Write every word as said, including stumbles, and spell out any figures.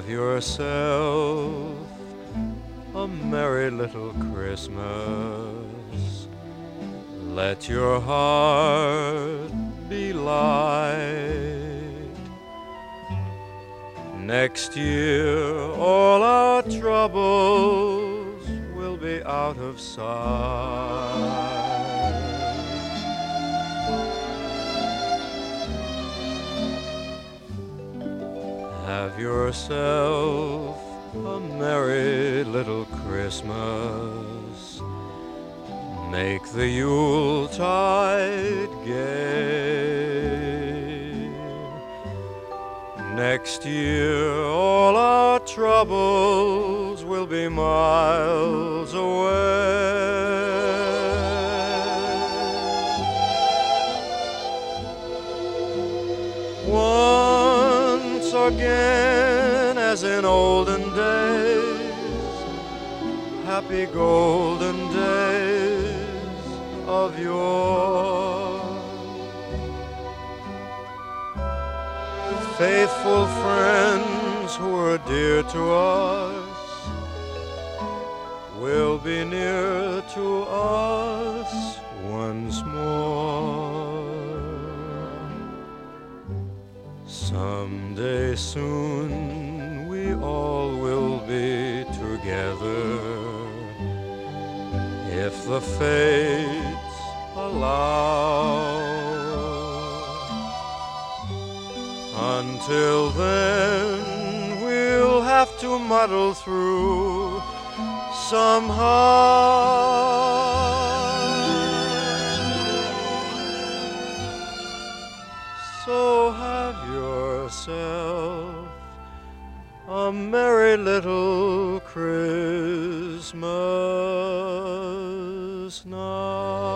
Have yourself a merry little Christmas. Let your heart be light. Next year all our troubles will be out of sight. Have yourself a merry little Christmas. Make the Yuletide gay. Next year all our troubles will be miles away. Once again, as in olden days, happy golden days of yore. Faithful friends who were dear to us will be near to us once more. Someday soon we all will be together, if the fates allow. Until then we'll have to muddle through somehow. So have yourself a merry little Christmas now.